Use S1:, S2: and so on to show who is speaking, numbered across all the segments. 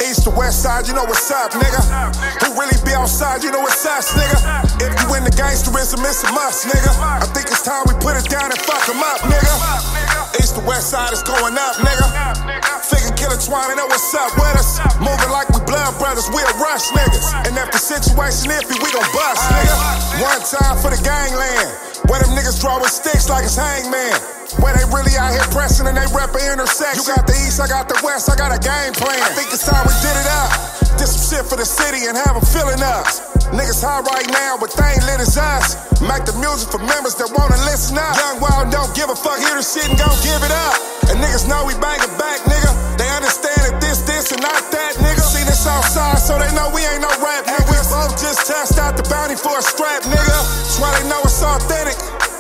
S1: East to west side, you know what's up, nigga. Who really be outside, you know what's us, nigga. If you in the gangsterism, it's a must, nigga. I think it's time we put it down and fuck them up, nigga. East to west side is going up, nigga. Figure Killer Twine, know what's up with us. Moving like we blood brothers, we'll rush niggas. And if the situation iffy, we gon' bust, nigga. One time for the gangland, where them niggas draw with sticks like it's hangman. Where they really out here pressing and they reppin' intersection. You got the east, I got the west, I got a game plan. I think it's time we did it up. Did some shit for the city and have them feeling us. Niggas high right now, but they ain't lit as us. Make the music for members that wanna listen up. Young Wild don't give a fuck, hear the shit and gon' give it up. And niggas know we bangin' back, nigga. They understand that this, and not that, nigga. See this outside, so they know we ain't no rap, nigga. We both just test out the bounty for a strap, nigga. That's why they know it's authentic.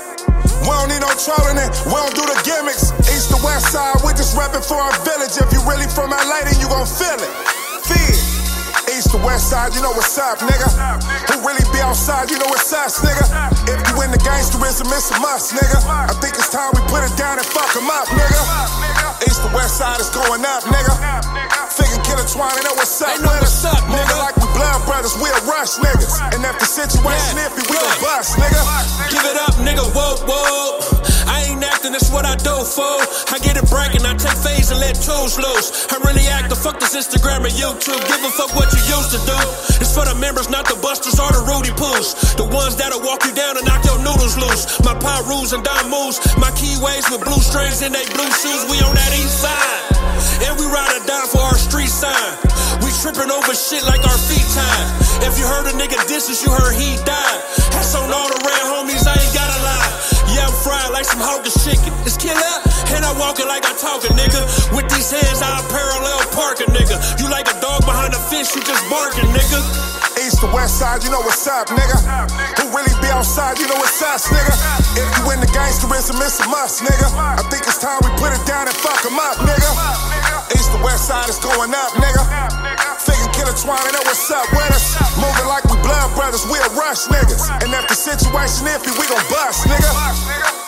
S1: We don't need no trolling it, we don't do the gimmicks. East to west side, we just reppin' for our village. If you really from LA, then you gon' feel it. Feel it. East to west side, you know what's up, nigga. Who really be outside, you know what's us, nigga. If you in the gangsterism, it's a must, nigga. I think it's time we put it down and fuck them up, nigga. East to west side is going up, nigga. Figure Killer Twine, know what's up with us. Moving like we blood brothers, we'll rush niggas. And if the situation iffy, we gon' bust, nigga.
S2: Give it up, nigga, whoa, whoa. I ain't acting, that's what I do for. I get it bragging, I take phase and let toes loose. I really act, the fuck this Instagram and YouTube. Give a fuck what you used to do. It's for the members, not the busters or the Rudy Poos. The ones that'll walk you down and knock your noodles loose. My pie rules and dime moves. My keyways with blue strings and they blue shoes. We on that east side. And we ride or die for our street sign. We tripping over shit like our feet tied. If you heard a nigga disses, you heard he died. That's on all the red homies, I ain't gotta lie. Yeah, I'm fried like some Hawkins chicken. It's killer, and I walking like I talking, nigga. With these hands, I parallel park a nigga. You like a dog behind a fence, you just barking, nigga.
S1: East to west side, you know what's up, nigga. Who really be outside, you know what's us, nigga. If you in the gangsterism, it's a must, nigga. I think it's time we put it down and fuck them up, nigga. East to west side is going up, nigga. Figure Killer Twine, know what's up with us. Moving like we blood brothers, we'll rush niggas. And if the situation iffy, we gon' bust, nigga.